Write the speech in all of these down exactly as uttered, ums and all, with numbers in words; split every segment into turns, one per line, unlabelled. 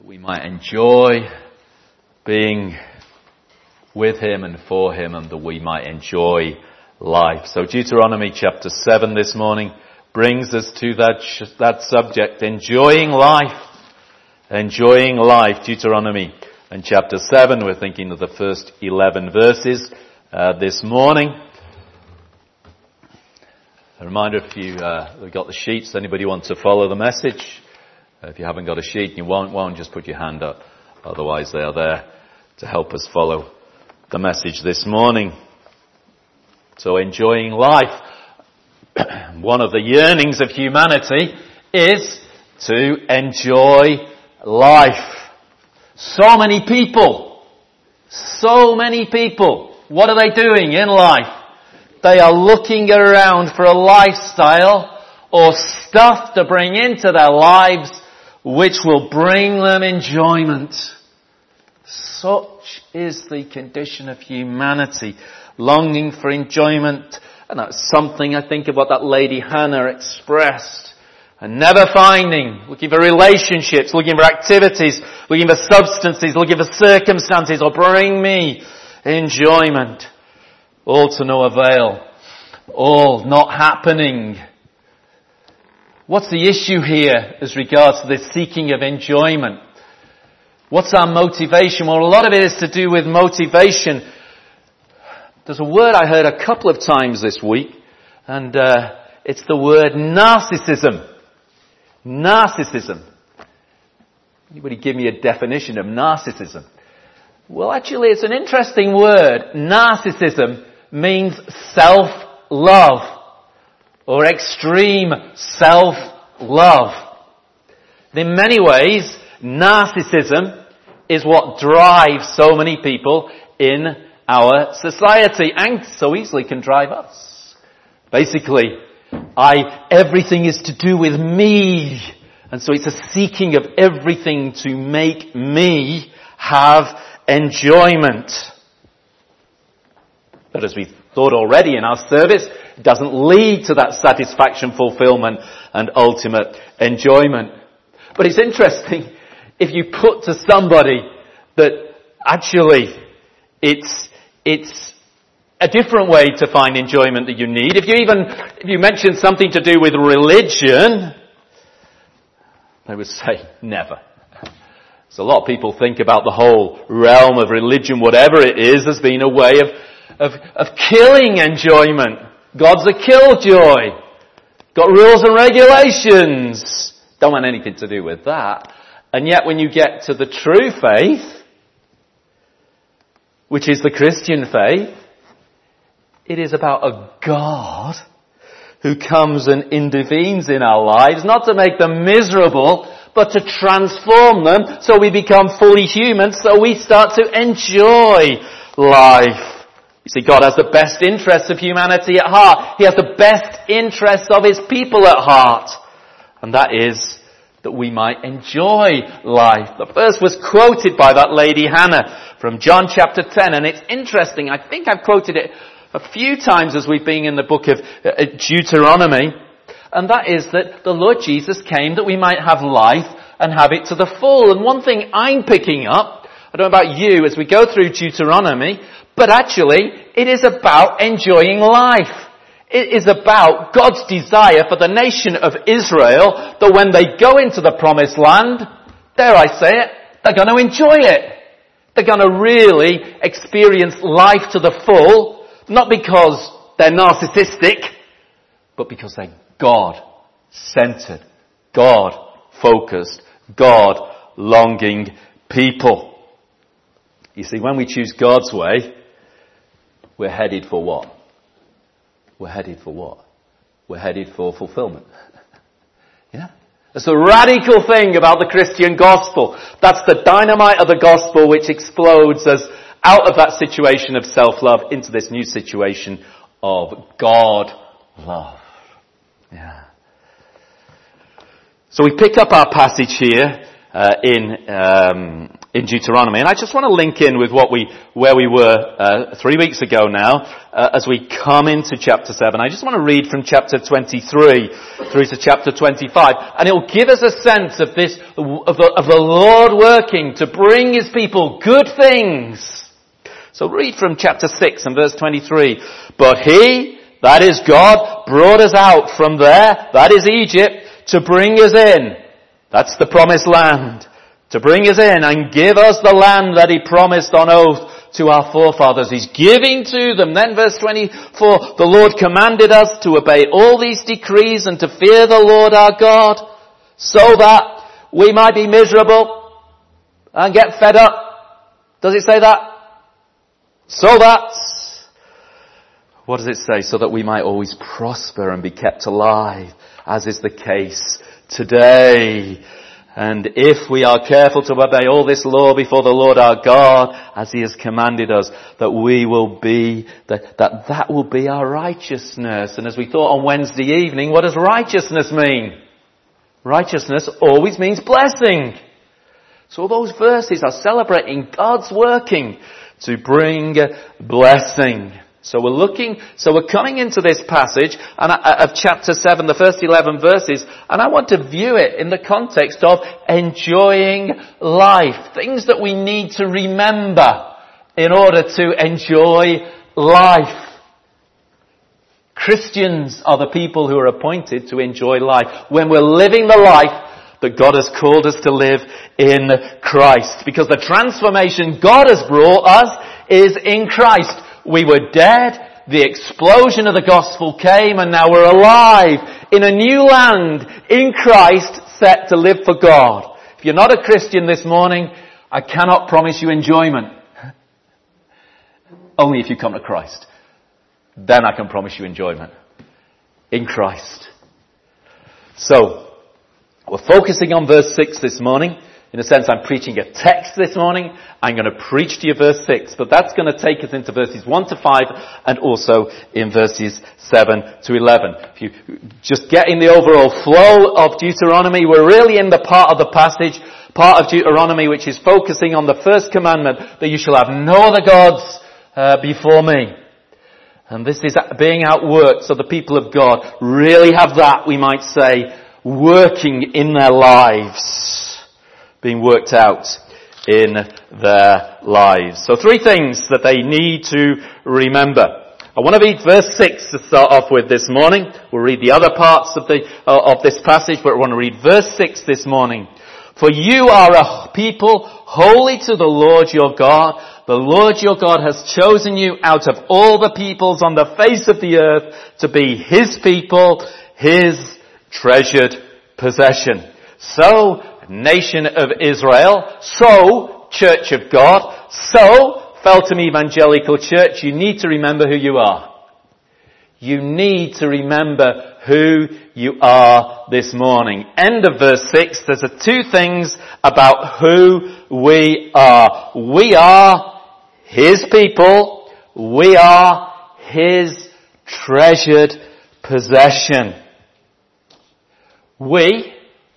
we might enjoy being with him and for him, and that we might enjoy life. So Deuteronomy chapter seven this morning brings us to that that subject, enjoying life. Enjoying life, Deuteronomy and chapter seven. We're thinking of the first eleven verses uh, this morning. A reminder, if you uh, we've got the sheets, anybody want to follow the message? Uh, if you haven't got a sheet and you want one, just put your hand up. Otherwise they are there to help us follow the message this morning. So enjoying life. One of the yearnings of humanity is to enjoy life. So many people, so many people, what are they doing in life? They are looking around for a lifestyle or stuff to bring into their lives which will bring them enjoyment. Such is the condition of humanity, longing for enjoyment. And that's something I think of what that lady Hannah expressed. And never finding, looking for relationships, looking for activities, looking for substances, looking for circumstances will bring me enjoyment. All to no avail. All not happening. What's the issue here as regards to this seeking of enjoyment? What's our motivation? Well, a lot of it is to do with motivation. There's a word I heard a couple of times this week, and uh, it's the word narcissism. Narcissism. Anybody give me a definition of narcissism? Well, actually, it's an interesting word. Narcissism means self-love or extreme self-love. In many ways, narcissism is what drives so many people in our society and so easily can drive us. Basically, I, everything is to do with me. And so it's a seeking of everything to make me have enjoyment. But as we thought already in our service, it doesn't lead to that satisfaction, fulfillment, and ultimate enjoyment. But it's interesting, if you put to somebody that actually it's, it's a different way to find enjoyment that you need. If you even, if you mention something to do with religion, they would say, never. So a lot of people think about the whole realm of religion, whatever it is, as being a way of, of, of killing enjoyment. God's a killjoy. Got rules and regulations. Don't want anything to do with that. And yet when you get to the true faith, which is the Christian faith, it is about a God who comes and intervenes in our lives, not to make them miserable, but to transform them so we become fully human, so we start to enjoy life. You see, God has the best interests of humanity at heart. He has the best interests of His people at heart. And that is that we might enjoy life. The verse was quoted by that lady Hannah from John chapter ten, and it's interesting. I think I've quoted it a few times as we've been in the book of Deuteronomy, and that is that the Lord Jesus came that we might have life and have it to the full. And one thing I'm picking up, I don't know about you as we go through Deuteronomy, but actually it is about enjoying life. It is about God's desire for the nation of Israel that when they go into the promised land, dare I say it, they're going to enjoy it. They're going to really experience life to the full, not because they're narcissistic, but because they're God-centered, God-focused, God-longing people. You see, when we choose God's way, we're headed for what? We're headed for what? We're headed for fulfillment. Yeah? That's the radical thing about the Christian gospel. That's the dynamite of the gospel which explodes us out of that situation of self-love into this new situation of God love. Yeah. So we pick up our passage here uh, in um, in Deuteronomy. And I just want to link in with what we, where we were uh, three weeks ago now, uh, as we come into chapter seven. I just want to read from chapter twenty-three through to chapter twenty-five, and it will give us a sense of this, of the, of the Lord working to bring His people good things. So read from chapter six and verse twenty-three. But He, that is God, brought us out from there, that is Egypt, to bring us in. That's the promised land. To bring us in and give us the land that He promised on oath to our forefathers. He's giving to them. Then verse twenty-four, the Lord commanded us to obey all these decrees and to fear the Lord our God, so that we might be miserable and get fed up. Does it say that? So that, what does it say? So that we might always prosper and be kept alive, as is the case today. And if we are careful to obey all this law before the Lord our God, as He has commanded us, that we will be, that, that that will be our righteousness. And as we thought on Wednesday evening, what does righteousness mean? Righteousness always means blessing. So all those verses are celebrating God's working to bring blessing. So we're looking, so we're coming into this passage and, uh, of chapter seven, the first eleven verses, and I want to view it in the context of enjoying life. Things that we need to remember in order to enjoy life. Christians are the people who are appointed to enjoy life when we're living the life that God has called us to live in Christ. Because the transformation God has brought us is in Christ. We were dead, the explosion of the gospel came, and now we're alive in a new land in Christ, set to live for God. If you're not a Christian this morning, I cannot promise you enjoyment. Only if you come to Christ. Then I can promise you enjoyment. In Christ. So, we're focusing on verse six this morning. In a sense, I'm preaching a text this morning. I'm going to preach to you verse six, but that's going to take us into verses one to five and also in verses seven to eleven. If you just get in the overall flow of Deuteronomy, we're really in the part of the passage, part of Deuteronomy, which is focusing on the first commandment, that you shall have no other gods uh, before me. And this is being outworked, so the people of God really have that, we might say, working in their lives. Being worked out in their lives. So three things that they need to remember. I want to read verse six to start off with this morning. We'll read the other parts of the uh, of this passage, but I want to read verse six this morning. For you are a people holy to the Lord your God. The Lord your God has chosen you out of all the peoples on the face of the earth to be His people, His treasured possession. So, nation of Israel, so Church of God, so Feltham Evangelical Church, you need to remember who you are. You need to remember who you are this morning. End of verse six, there's a two things about who we are. We are His people. We are His treasured possession. We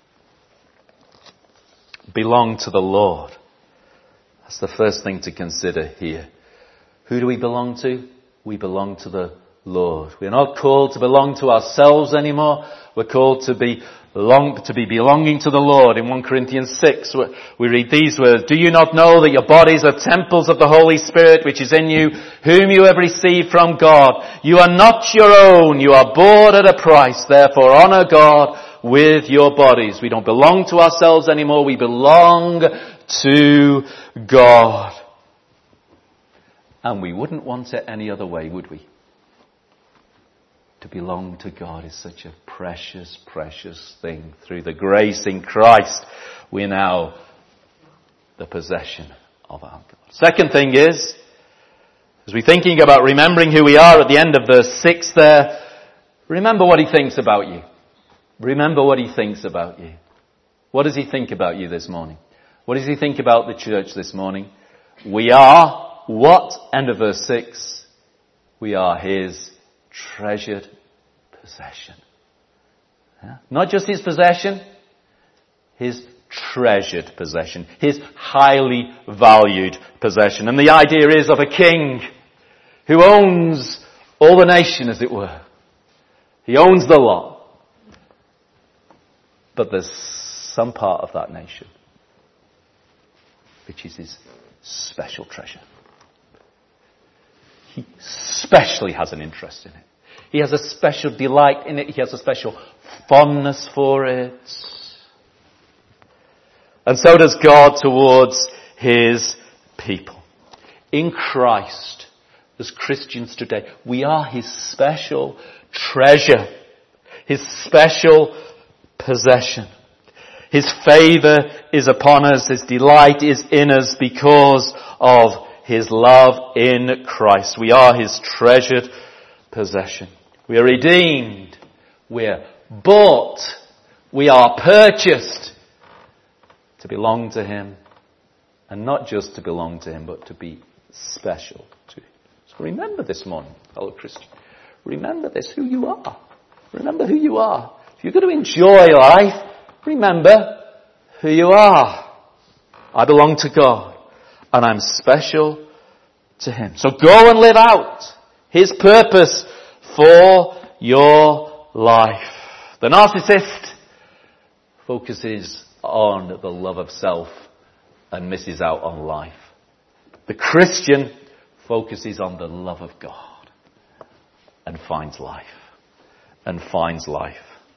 belong to the Lord. That's the first thing to consider here. Who do we belong to? We belong to the Lord. We're not called to belong to ourselves anymore. We're called to be belong, to be belonging to the Lord. In First Corinthians six, we read these words, do you not know that your bodies are temples of the Holy Spirit which is in you, whom you have received from God? You are not your own. You are bought at a price. Therefore honor God with your bodies. We don't belong to ourselves anymore. We belong to God. And we wouldn't want it any other way, would we? To belong to God is such a precious, precious thing. Through the grace in Christ, we're now the possession of our God. Second thing is, as we're thinking about remembering who we are at the end of verse six there, remember what He thinks about you. Remember what He thinks about you. What does He think about you this morning? What does He think about the church this morning? We are what? End of verse six. We are His treasured possession. Yeah? Not just His possession, His treasured possession, his highly valued possession. And the idea is of a king who owns all the nation, as it were. He owns the lot. But there's some part of that nation which is his special treasure. He specially has an interest in it. He has a special delight in it. He has a special fondness for it. And so does God towards his people. In Christ, as Christians today, we are his special treasure, his special possession. His favour is upon us, his delight is in us because of his love in Christ. We are his treasured possession. We are redeemed. We are bought. We are purchased to belong to him. And not just to belong to him, but to be special to him. So remember this morning, fellow Christian. Remember this, who you are. Remember who you are. If you're going to enjoy life, remember who you are. I belong to God. And I'm special to him. So go and live out his purpose for your life. The narcissist focuses on the love of self and misses out on life. The Christian focuses on the love of God and finds life. And finds life.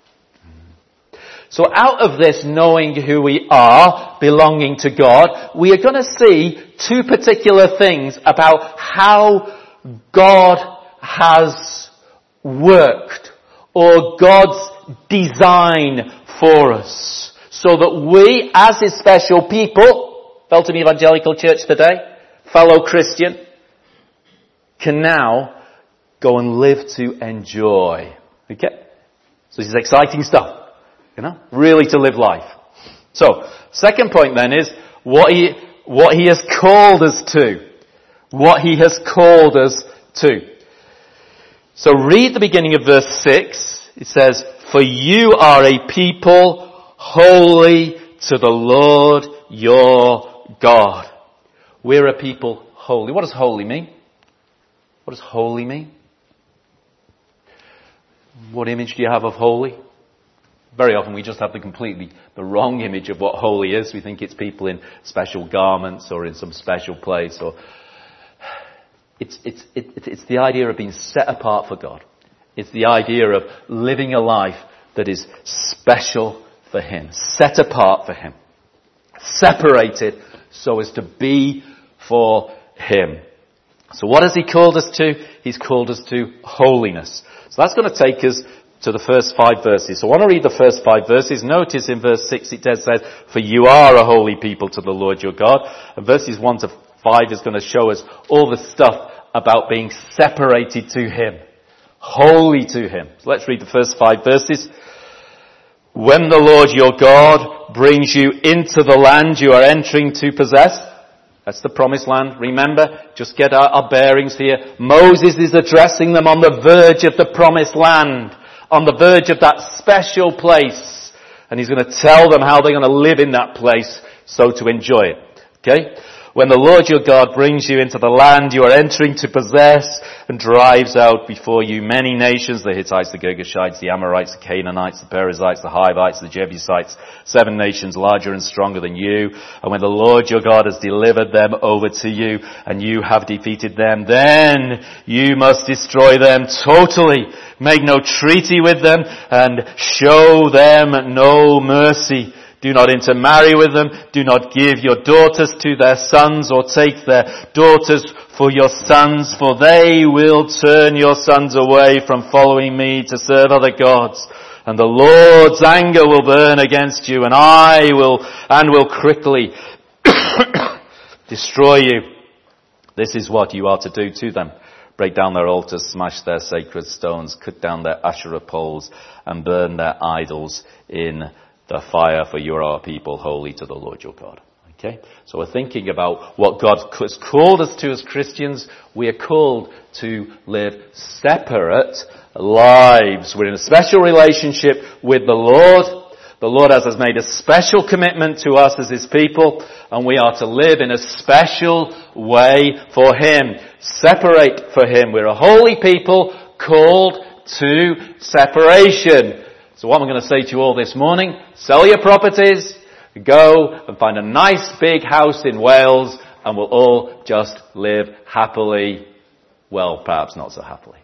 So out of this knowing who we are, belonging to God, we are going to see two particular things about how God has worked, or God's design for us, so that we, as his special people, Feltham Evangelical Church today, fellow Christian, can now go and live to enjoy. Okay? So this is exciting stuff. You know, really to live life. So, second point then is what he, what he has called us to. What he has called us to. So read the beginning of verse six. It says, "For you are a people holy to the Lord your God." We're a people holy. What does holy mean? What does holy mean? What image do you have of holy? Very often we just have the completely the wrong image of what holy is. We think it's people in special garments or in some special place, or it's it's it, it's the idea of being set apart for God. It's the idea of living a life that is special for him, set apart for him, separated so as to be for him. So what has he called us to? He's called us to holiness. So that's going to take us to the first five verses. So I want to read the first five verses. Notice in verse six it does say, "For you are a holy people to the Lord your God." And verses one to five is going to show us all the stuff about being separated to him, holy to him. So let's read the first five verses. "When the Lord your God brings you into the land you are entering to possess," that's the promised land. Remember, just get our, our bearings here. Moses is addressing them on the verge of the promised land, on the verge of that special place. And he's going to tell them how they're going to live in that place, so to enjoy it. Okay? "When the Lord your God brings you into the land you are entering to possess and drives out before you many nations, the Hittites, the Girgashites, the Amorites, the Canaanites, the Perizzites, the Hivites, the Jebusites, seven nations larger and stronger than you. And when the Lord your God has delivered them over to you and you have defeated them, then you must destroy them totally. Make no treaty with them and show them no mercy. Do not intermarry with them. Do not give your daughters to their sons or take their daughters for your sons, for they will turn your sons away from following me to serve other gods. And the Lord's anger will burn against you, and I will, and will quickly destroy you. This is what you are to do to them. Break down their altars, smash their sacred stones, cut down their Asherah poles, and burn their idols in the fire, for you are a people holy to the Lord your God." Okay? So we're thinking about what God has called us to as Christians. We are called to live separate lives. We're in a special relationship with the Lord. The Lord has made a special commitment to us as His people, and we are to live in a special way for Him. Separate for Him. We're a holy people called to separation. So what I'm going to say to you all this morning, sell your properties, go and find a nice big house in Wales, and we'll all just live happily. Well, perhaps not so happily.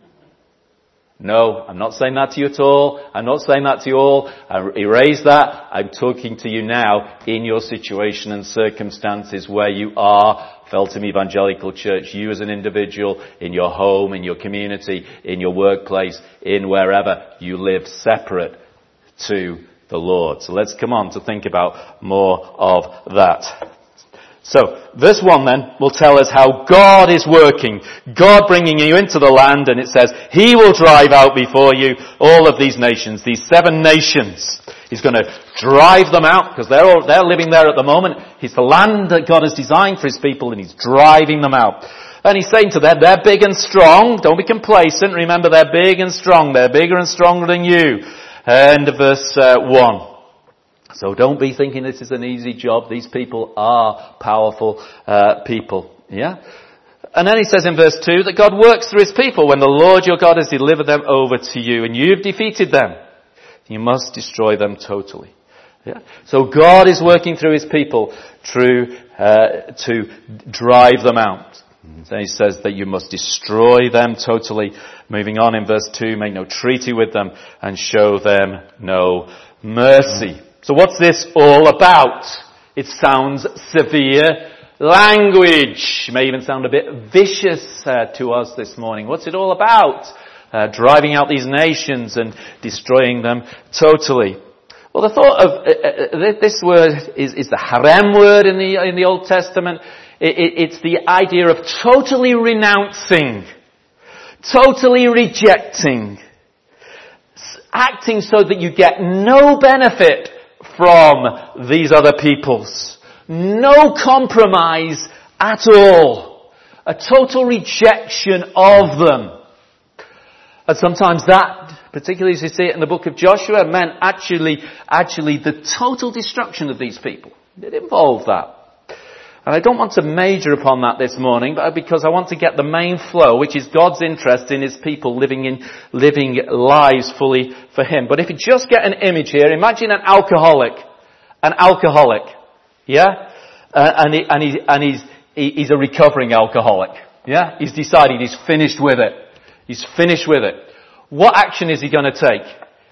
No, I'm not saying that to you at all. I'm not saying that to you all. I erase that. I'm talking to you now in your situation and circumstances where you are. Feltham Evangelical Church, you as an individual, in your home, in your community, in your workplace, in wherever you live separate to the Lord. So let's come on to think about more of that. So, verse one then will tell us how God is working. God bringing you into the land, and it says, He will drive out before you all of these nations, these seven nations. He's going to drive them out, because they're all, they're living there at the moment. It's the land that God has designed for His people, and He's driving them out. And He's saying to them, they're big and strong. Don't be complacent. Remember, they're big and strong. They're bigger and stronger than you. And verse uh, one. So don't be thinking this is an easy job. These people are powerful uh, people. Yeah? And then he says in verse two that God works through His people when the Lord your God has delivered them over to you and you've defeated them. You must destroy them totally. Yeah? So God is working through His people through, uh, to drive them out. Then he says that you must destroy them totally. Moving on in verse two, make no treaty with them and show them no mercy. So what's this all about? It sounds severe language. It may even sound a bit vicious uh, to us this morning. What's it all about? Uh, driving out these nations and destroying them totally. Well, the thought of uh, uh, this word is, is the harem word in the in the Old Testament. It, it, it's the idea of totally renouncing, totally rejecting, acting so that you get no benefit from these other peoples. No compromise at all. A total rejection of them. And sometimes that, particularly as you see it in the book of Joshua, meant actually, actually the total destruction of these people. It involved that. And I don't want to major upon that this morning, but because I want to get the main flow, which is God's interest in His people living in, living lives fully for Him. But if you just get an image here, imagine an alcoholic. An alcoholic. Yeah? Uh, and he, and he, and he's, he, he's a recovering alcoholic. Yeah? He's decided he's finished with it. He's finished with it. What action is he going to take?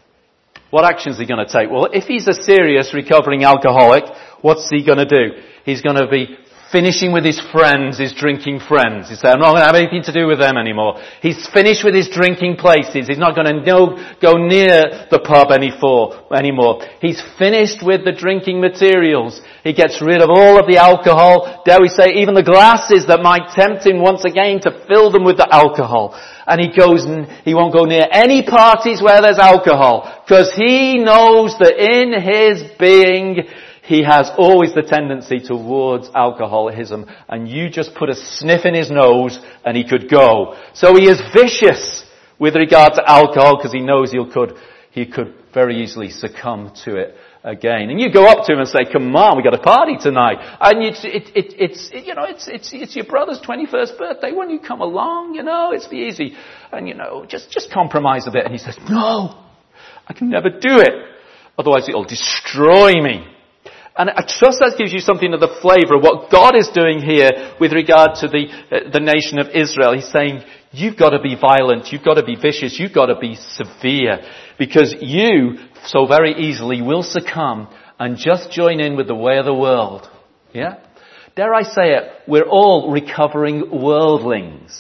What action is he going to take? Well, if he's a serious recovering alcoholic, what's he going to do? He's going to be finishing with his friends, his drinking friends. He's saying, I'm not going to have anything to do with them anymore. He's finished with his drinking places. He's not going to no, go near the pub anymore. He's finished with the drinking materials. He gets rid of all of the alcohol. Dare we say, even the glasses that might tempt him once again to fill them with the alcohol. And he goes, he won't go near any parties where there's alcohol. Because he knows that in his being, he has always the tendency towards alcoholism, and you just put a sniff in his nose and he could go. So he is vicious with regard to alcohol because he knows he could, he could very easily succumb to it again. And you go up to him and say, come on, we got a party tonight. And it's, it, it, it's, it, you know, it's, it's, it's your brother's twenty-first birthday. When you come along, you know, it's easy. And you know, just, just compromise a bit. And he says, no, I can never do it. Otherwise it'll destroy me. And I trust that gives you something of the flavour of what God is doing here with regard to the uh, the nation of Israel. He's saying, you've got to be violent, you've got to be vicious, you've got to be severe, because you so very easily will succumb and just join in with the way of the world. Yeah? Dare I say it, we're all recovering worldlings.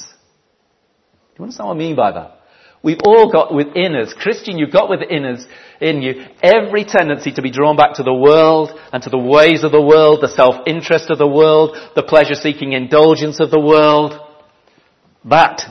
Do you understand what I mean by that? We've all got within us, Christian, you've got within us, in you, every tendency to be drawn back to the world and to the ways of the world, the self-interest of the world, the pleasure-seeking indulgence of the world. That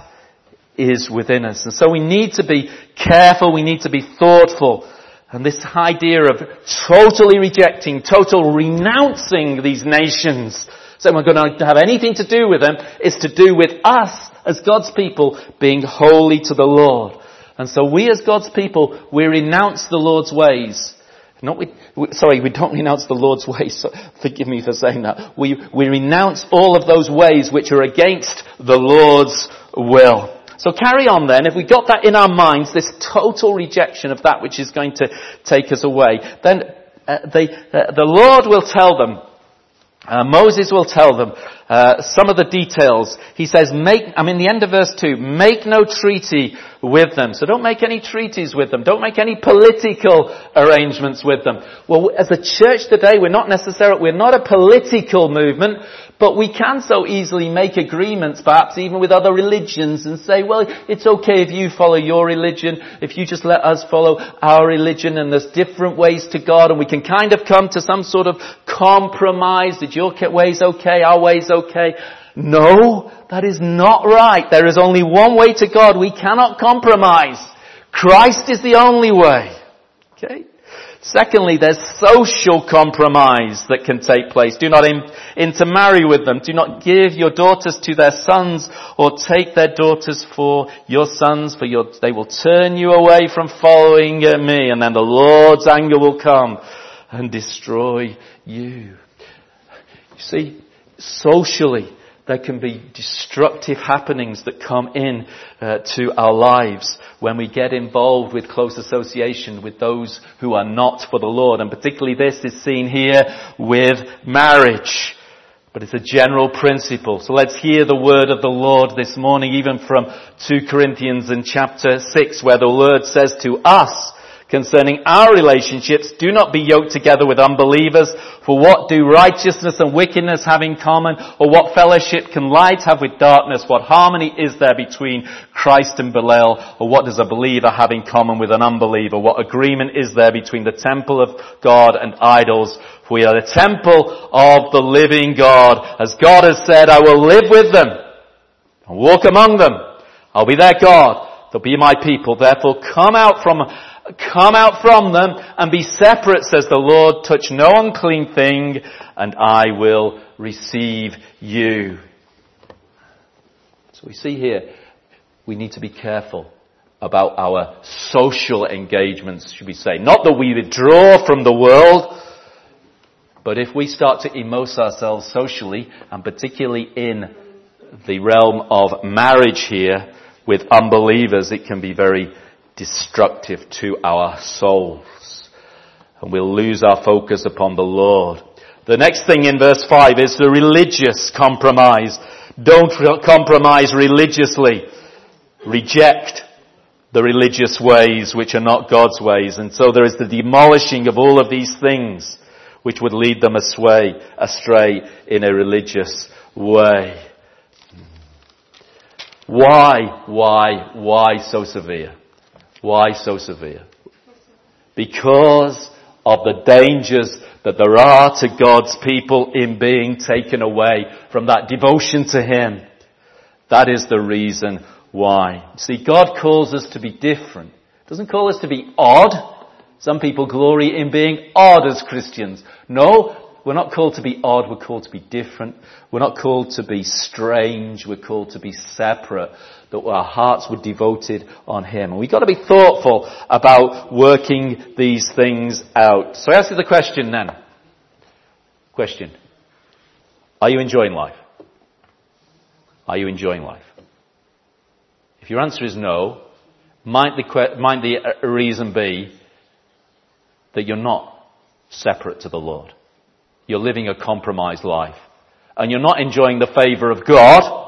is within us. And so we need to be careful, we need to be thoughtful. And this idea of totally rejecting, total renouncing these nations, saying we're going to have anything to do with them, is to do with us as God's people being holy to the Lord. And so we as God's people, we renounce the Lord's ways. Not we, we, sorry, we don't renounce the Lord's ways. So forgive me for saying that. We, we renounce all of those ways which are against the Lord's will. So carry on then. If we got that in our minds, this total rejection of that which is going to take us away, then uh, they, uh, the Lord will tell them, uh, Moses will tell them uh, some of the details. He says, make, I mean, the end of verse two, make no treaty with them. So don't make any treaties with them. Don't make any political arrangements with them. Well, as a church today, we're not necessarily, we're not a political movement, but we can so easily make agreements, perhaps even with other religions, and say, well, it's okay if you follow your religion, if you just let us follow our religion, and there's different ways to God, and we can kind of come to some sort of compromise, that your way's okay, our way's okay. No, that is not right. There is only one way to God. We cannot compromise. Christ is the only way. Okay? Secondly, there's social compromise that can take place. Do not in, intermarry with them. Do not give your daughters to their sons, or take their daughters for your sons, for your, they will turn you away from following me, and then the Lord's anger will come and destroy you. You see, socially, there can be destructive happenings that come in uh, to our lives when we get involved with close association with those who are not for the Lord. And particularly this is seen here with marriage. But it's a general principle. So let's hear the word of the Lord this morning, even from Second Corinthians in chapter six, where the Lord says to us, concerning our relationships, do not be yoked together with unbelievers. For what do righteousness and wickedness have in common? Or what fellowship can light have with darkness? What harmony is there between Christ and Belial? Or what does a believer have in common with an unbeliever? What agreement is there between the temple of God and idols? For we are the temple of the living God. As God has said, I will live with them and walk among them. I'll be their God. They'll be my people. Therefore come out from Come out from them and be separate, says the Lord. Touch no unclean thing, and I will receive you. So we see here, we need to be careful about our social engagements, should we say. Not that we withdraw from the world, but if we start to immerse ourselves socially, and particularly in the realm of marriage here with unbelievers, it can be very destructive to our souls, and we'll lose our focus upon the Lord. The next thing in verse five is the religious compromise. Don't re- compromise religiously. Reject the religious ways which are not God's ways. And so there is the demolishing of all of these things which would lead them astray, astray in a religious way. Why, why, why so severe? Why so severe? Because of the dangers that there are to God's people in being taken away from that devotion to Him. That is the reason why. See, God calls us to be different. He doesn't call us to be odd. Some people glory in being odd as Christians. No, we're not called to be odd, we're called to be different. We're not called to be strange, we're called to be separate. That our hearts were devoted on Him. And we've got to be thoughtful about working these things out. So I ask you the question then. Question. Are you enjoying life? Are you enjoying life? If your answer is no, might the, might the reason be that you're not separate to the Lord. You're living a compromised life. And you're not enjoying the favour of God.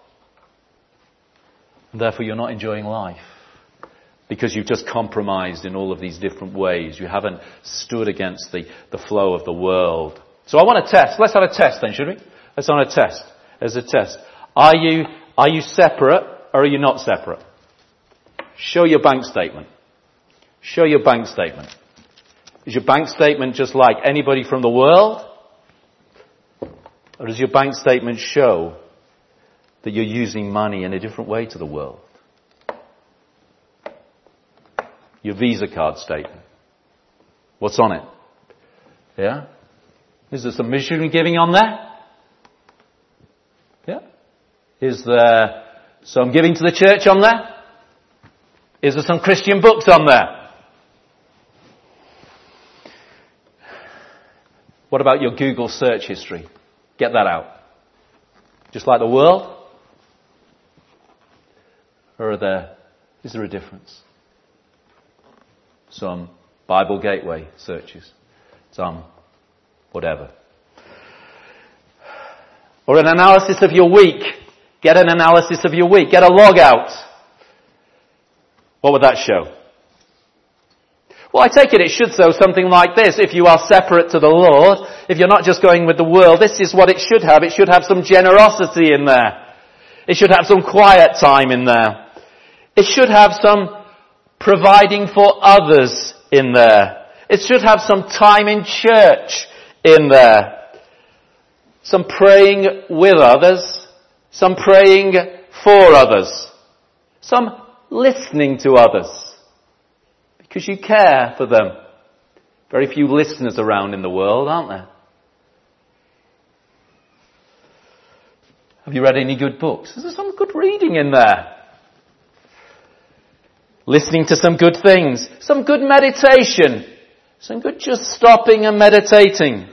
And therefore you're not enjoying life. Because you've just compromised in all of these different ways. You haven't stood against the, the flow of the world. So I want to test. Let's have a test then, should we? Let's have a test. As a test. Are you, are you separate or are you not separate? Show your bank statement. Show your bank statement. Is your bank statement just like anybody from the world? Or does your bank statement show that you're using money in a different way to the world? Your Visa card statement. What's on it? Yeah? Is there some missionary giving on there? Yeah? Is there some giving to the church on there? Is there some Christian books on there? What about your Google search history? Get that out. Just like the world? Or are there, is there a difference? Some Bible Gateway searches. Some whatever. Or an analysis of your week. Get an analysis of your week. Get a log out. What would that show? Well, I take it it should show something like this. If you are separate to the Lord, if you're not just going with the world, this is what it should have. It should have some generosity in there. It should have some quiet time in there. It should have some providing for others in there. It should have some time in church in there. Some praying with others. Some praying for others. Some listening to others. Because you care for them. Very few listeners around in the world, aren't there? Have you read any good books? Is there some good reading in there? Listening to some good things. Some good meditation. Some good just stopping and meditating.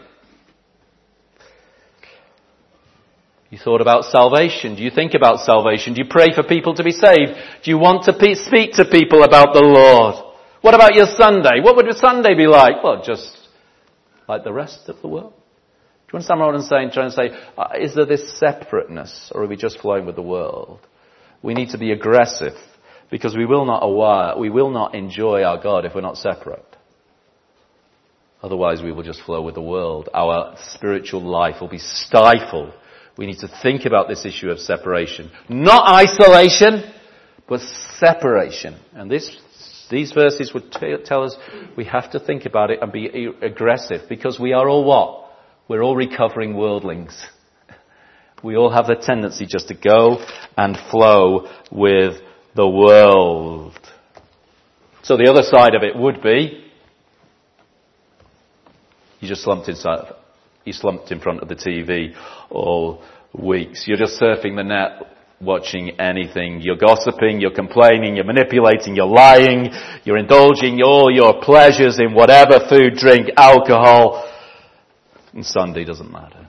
You thought about salvation. Do you think about salvation? Do you pray for people to be saved? Do you want to pe- speak to people about the Lord? What about your Sunday? What would your Sunday be like? Well, just like the rest of the world. Do you understand what I'm saying? Trying to say, uh, is there this separateness, or are we just flowing with the world? We need to be aggressive, because we will not aware, we will not enjoy our God if we're not separate. Otherwise, we will just flow with the world. Our spiritual life will be stifled. We need to think about this issue of separation, not isolation, but separation. And this. These verses would t- tell us we have to think about it and be aggressive, because we are all what? We're all recovering worldlings. We all have the tendency just to go and flow with the world. So the other side of it would be, you just slumped inside, you slumped in front of the T V all weeks. You're just surfing the net, watching anything. You're gossiping, you're complaining, you're manipulating, you're lying, you're indulging all your pleasures in whatever food, drink, alcohol. And Sunday doesn't matter.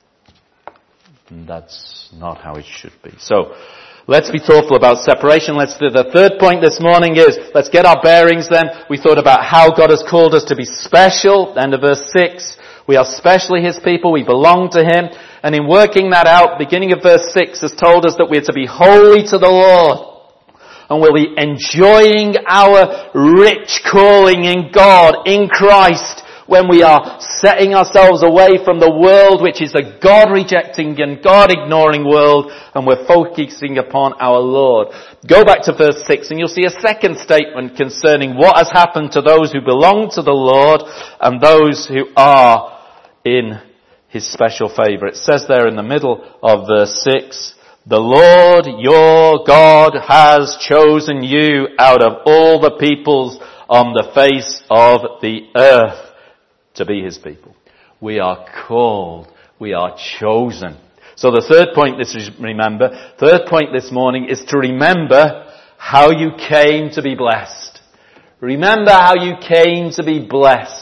And that's not how it should be. So, let's be thoughtful about separation. Let's do the third point this morning is, let's get our bearings then. We thought about how God has called us to be special. End of verse six. We are specially His people. We belong to Him. And in working that out, beginning of verse six has told us that we're to be holy to the Lord. And we'll be enjoying our rich calling in God, in Christ, when we are setting ourselves away from the world, which is a God-rejecting and God-ignoring world, and we're focusing upon our Lord. Go back to verse six and you'll see a second statement concerning what has happened to those who belong to the Lord and those who are in His special favour. It says there in the middle of verse six, the Lord your God has chosen you out of all the peoples on the face of the earth to be His people. We are called. We are chosen. So the third point this is remember, third point this morning is to remember how you came to be blessed. Remember how you came to be blessed.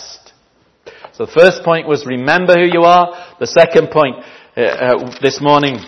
So the first point was remember who you are. The second point uh, uh, this morning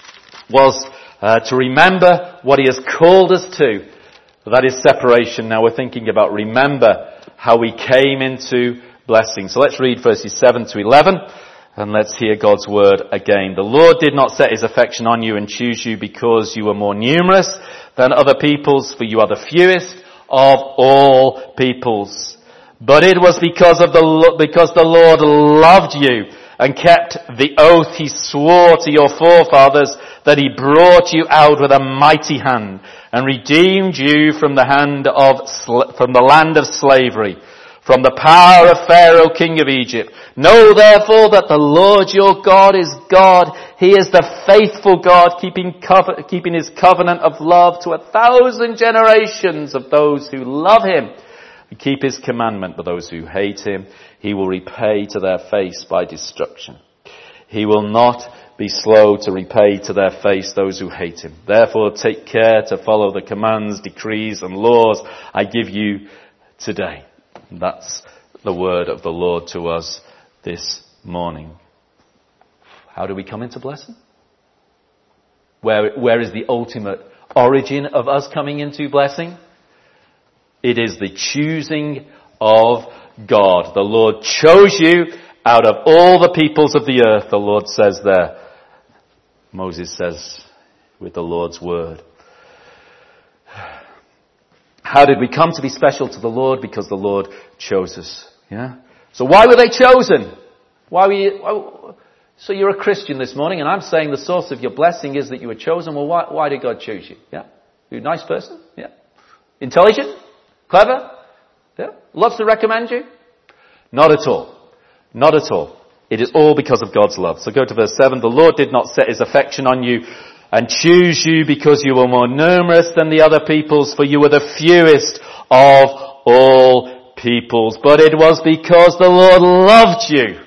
was uh, to remember what He has called us to. That is separation. Now we're thinking about remember how we came into blessing. So let's read verses seven to eleven and let's hear God's word again. The Lord did not set His affection on you and choose you because you were more numerous than other peoples, for you are the fewest of all peoples. But it was because of the, because the Lord loved you and kept the oath He swore to your forefathers, that He brought you out with a mighty hand and redeemed you from the hand of, from the land of slavery, from the power of Pharaoh, king of Egypt. Know therefore that the Lord your God is God. He is the faithful God, keeping cover, keeping His covenant of love to a thousand generations of those who love Him and keep His commandment. But those who hate Him, He will repay to their face by destruction. He will not be slow to repay to their face those who hate Him. Therefore take care to follow the commands, decrees and laws I give you today. That's the word of the Lord to us this morning. How do we come into blessing? Where, where is the ultimate origin of us coming into blessing? It is the choosing of God. The Lord chose you out of all the peoples of the earth, the Lord says there. Moses says with the Lord's word. How did we come to be special to the Lord? Because the Lord chose us. Yeah. So why were they chosen? Why were you, why, so you're a Christian this morning, and I'm saying the source of your blessing is that you were chosen. Well, why, why did God choose you? Yeah. You're a nice person? Yeah. Intelligent? Clever? Yeah. Loves to recommend you? Not at all. Not at all. It is all because of God's love. So go to verse seven. The Lord did not set his affection on you and choose you because you were more numerous than the other peoples, for you were the fewest of all peoples. But it was because the Lord loved you.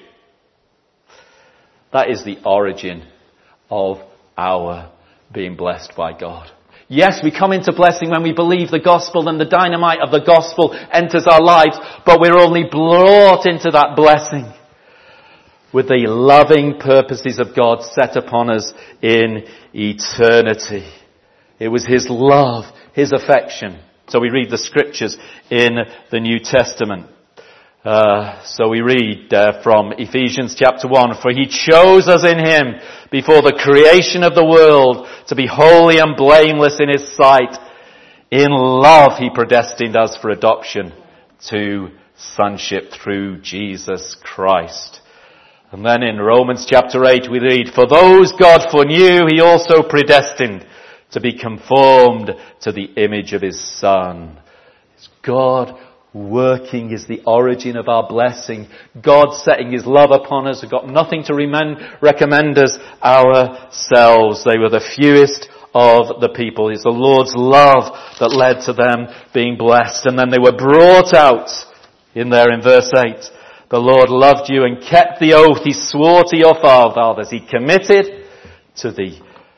That is the origin of our being blessed by God. Yes, we come into blessing when we believe the gospel and the dynamite of the gospel enters our lives, but we're only brought into that blessing with the loving purposes of God set upon us in eternity. It was his love, his affection. So we read the scriptures in the New Testament. Uh, so we read uh, from Ephesians chapter one, for he chose us in him before the creation of the world to be holy and blameless in his sight. In love he predestined us for adoption to sonship through Jesus Christ. And then in Romans chapter eight we read, for those God foreknew he also predestined to be conformed to the image of his Son. It's God working is the origin of our blessing. God setting his love upon us. We've got nothing to recommend us ourselves. They were the fewest of the people. It's the Lord's love that led to them being blessed. And then they were brought out in there in verse eight. The Lord loved you and kept the oath he swore to your fathers. He committed to the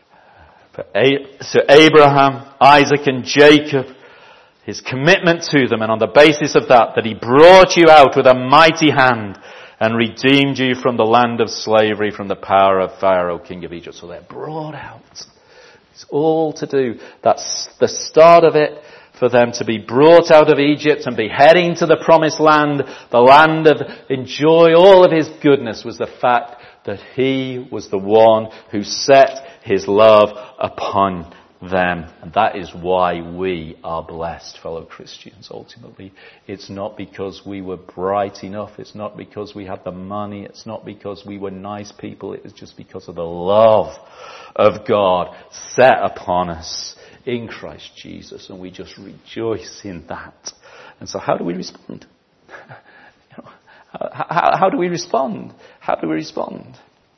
to Abraham, Isaac and Jacob his commitment to them, and on the basis of that, that he brought you out with a mighty hand and redeemed you from the land of slavery, from the power of Pharaoh, king of Egypt. So they're brought out. It's all to do. That's the start of it, for them to be brought out of Egypt and be heading to the promised land, the land of enjoy all of his goodness, was the fact that he was the one who set his love upon them. And that is why we are blessed, fellow Christians, ultimately. It's not because we were bright enough. It's not because we had the money. It's not because we were nice people. It is just because of the love of God set upon us in Christ Jesus. And we just rejoice in that. And so how do we respond? you know, how, how, how do we respond? How do we respond?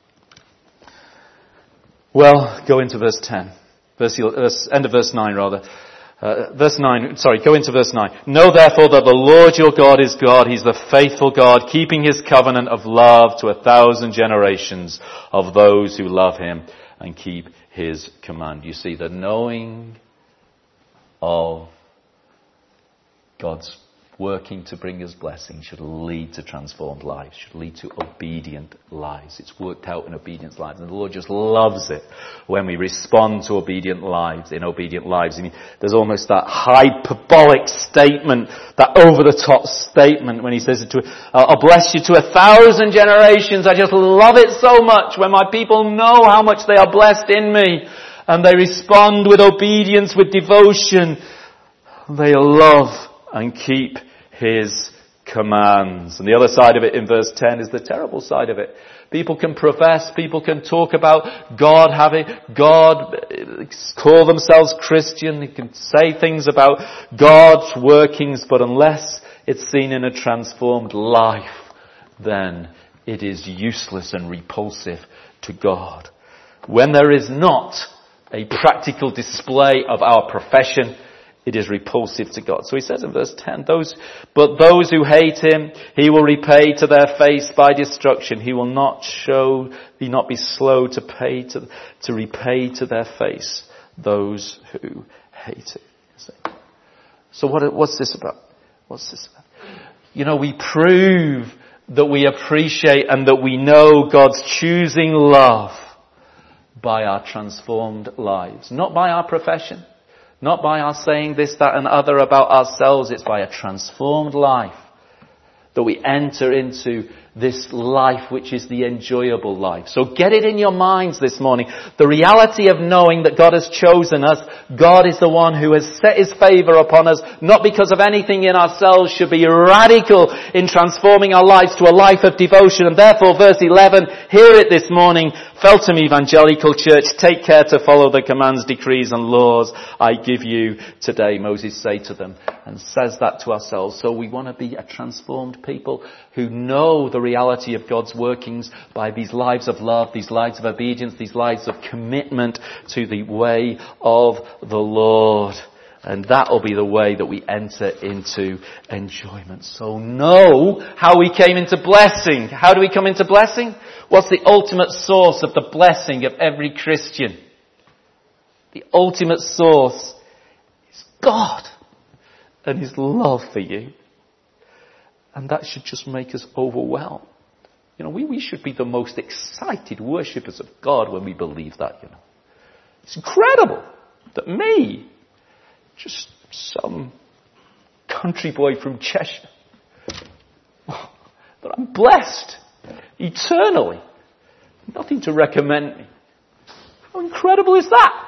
Well, go into verse ten. Verse, verse, end of verse nine rather. Uh, verse nine, sorry, go into verse nine. Know therefore that the Lord your God is God. He's the faithful God, keeping his covenant of love to a thousand generations of those who love him and keep his command. You see, the knowing of God's working to bring us blessing should lead to transformed lives, should lead to obedient lives. It's worked out in obedient lives, and the Lord just loves it when we respond to obedient lives, in obedient lives. I mean, there's almost that hyperbolic statement, that over-the-top statement when he says it to, I'll bless you to a thousand generations. I just love it so much when my people know how much they are blessed in me, and they respond with obedience, with devotion. They love and keep his commands. And the other side of it in verse ten is the terrible side of it. People can profess, people can talk about God having, God, call themselves Christian, they can say things about God's workings, but unless it's seen in a transformed life, then it is useless and repulsive to God. When there is not a practical display of our profession, it is repulsive to God. So he says in verse ten, those, but those who hate him, he will repay to their face by destruction. He will not show, he not be slow to pay to, to repay to their face those who hate him. So what, what's this about? What's this about? You know, we prove that we appreciate and that we know God's choosing love by our transformed lives. Not by our profession, not by our saying this, that and other about ourselves. It's by a transformed life that we enter into this life which is the enjoyable life. So get it in your minds this morning. The reality of knowing that God has chosen us, God is the one who has set his favour upon us, not because of anything in ourselves, should be radical in transforming our lives to a life of devotion. And therefore, verse eleven, hear it this morning, Feltham Evangelical Church, take care to follow the commands, decrees and laws I give you today, Moses say to them, and says that to ourselves. So we want to be a transformed people who know the reality of God's workings by these lives of love, these lives of obedience, these lives of commitment to the way of the Lord. And that will be the way that we enter into enjoyment. So know how we came into blessing. How do we come into blessing? What's the ultimate source of the blessing of every Christian? The ultimate source is God and his love for you. And that should just make us overwhelmed. You know, we, we should be the most excited worshippers of God when we believe that, you know. It's incredible that me, just some country boy from Cheshire, that I'm blessed eternally. Nothing to recommend me. How incredible is that?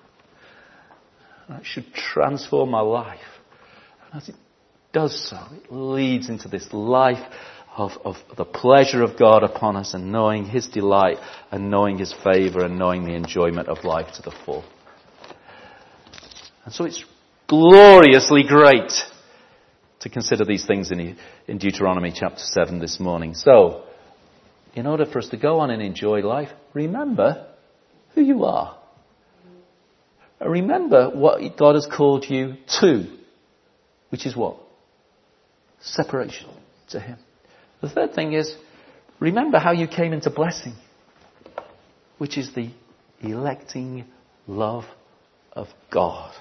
That should transform my life. And as it does so, it leads into this life of, of the pleasure of God upon us and knowing his delight and knowing his favour and knowing the enjoyment of life to the full. And so it's gloriously great to consider these things in, in Deuteronomy chapter seven this morning. So, in order for us to go on and enjoy life, remember who you are. Remember what God has called you to, which is what? Separation to him. The third thing is, remember how you came into blessing, which is the electing love of God.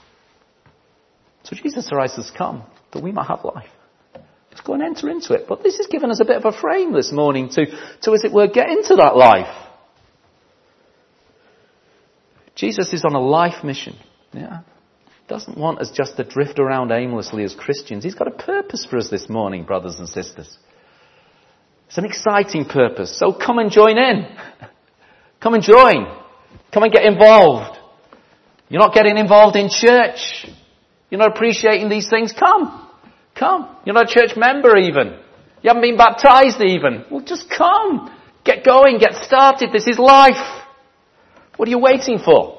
So Jesus Christ has come that we might have life. Let's go and enter into it. But this has given us a bit of a frame this morning to, to as it were, get into that life. Jesus is on a life mission. Yeah. Doesn't want us just to drift around aimlessly as Christians. He's got a purpose for us this morning, brothers and sisters. It's an exciting purpose. So come and join in. Come and join. Come and get involved. You're not getting involved in church. You're not appreciating these things. Come. Come. You're not a church member even. You haven't been baptized even. Well, just come. Get going. Get started. This is life. What are you waiting for?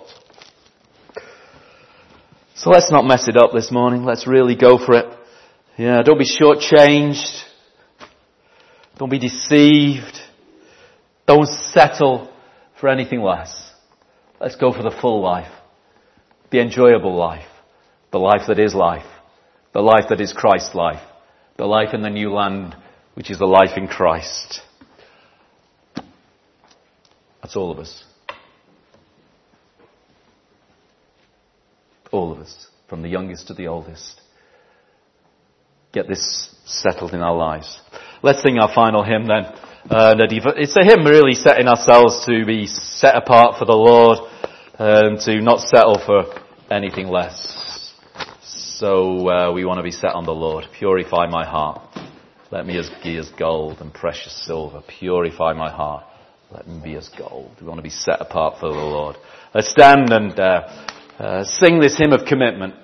So let's not mess it up this morning. Let's really go for it. Yeah, don't be shortchanged. Don't be deceived. Don't settle for anything less. Let's go for the full life. The enjoyable life. The life that is life. The life that is Christ's life. The life in the new land, which is the life in Christ. That's all of us. All of us, from the youngest to the oldest. Get this settled in our lives. Let's sing our final hymn then. Uh, it's a hymn really setting ourselves to be set apart for the Lord and to not settle for anything less. So uh, we want to be set on the Lord. Purify my heart. Let me be as gold and precious silver. Purify my heart. Let me be as gold. We want to be set apart for the Lord. Let's stand and uh, uh, sing this hymn of commitment.